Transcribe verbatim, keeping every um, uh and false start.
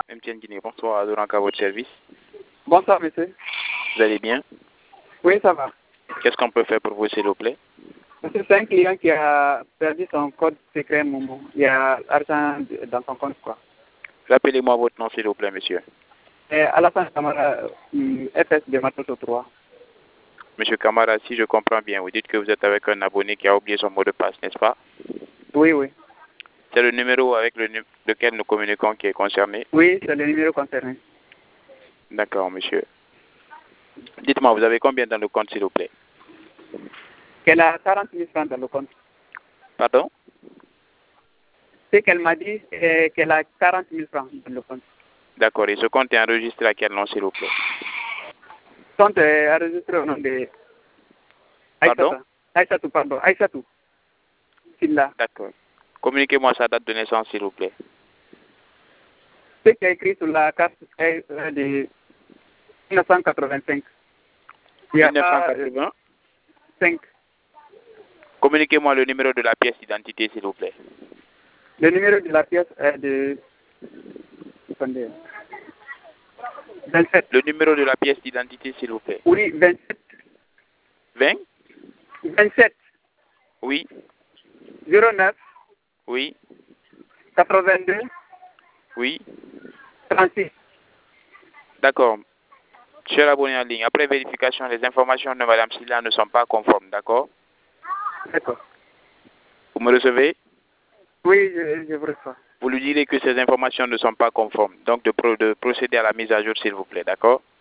M T N Guinée, bonsoir, Adoranka, à votre service. Bonsoir, monsieur. Vous allez bien? Oui, ça va. Qu'est-ce qu'on peut faire pour vous, s'il vous plaît? Monsieur, c'est un client qui a perdu son code secret Momo. Il y a l'argent dans son compte, quoi. Rappelez-moi votre nom, s'il vous plaît, monsieur. Et Alassane Camara, hum, F S de Matoto trois. Monsieur Camara, si je comprends bien, vous dites que vous êtes avec un abonné qui a oublié son mot de passe, n'est-ce pas? Oui, oui. C'est le numéro avec le nu- lequel nous communiquons qui est concerné? Oui, c'est le numéro concerné. D'accord, monsieur. Dites-moi, vous avez combien dans le compte, s'il vous plaît? Qu'elle a quarante mille francs dans le compte. Pardon? Ce qu'elle m'a dit, c'est qu'elle a quarante mille francs dans le compte. D'accord, et ce compte est enregistré à quel nom, s'il vous plaît? Le compte est enregistré au nom de Pardon? Aïssatou. Aïssatou, pardon. Aïssatou. Silla. D'accord. Communiquez-moi sa date de naissance, s'il vous plaît. Ce qui est écrit sur la carte est euh, de mille neuf cent quatre-vingt-cinq. Il y a mille neuf cent pas, euh, quatre-vingts. cinq. Communiquez-moi le numéro de la pièce d'identité, s'il vous plaît. Le numéro de la pièce est de... Attendez. vingt-sept. Le numéro de la pièce d'identité, s'il vous plaît. Oui, vingt-sept. vingt? vingt-sept. Oui. zéro neuf. Oui. quatre-vingt-deux. Oui. trente-six. D'accord. Cher abonné en ligne, après vérification, les informations de Madame Silla ne sont pas conformes, d'accord? D'accord. Vous me recevez? Oui, je, je vous reçois. Vous lui direz que ces informations ne sont pas conformes, donc de, pro- de procéder à la mise à jour, s'il vous plaît, d'accord?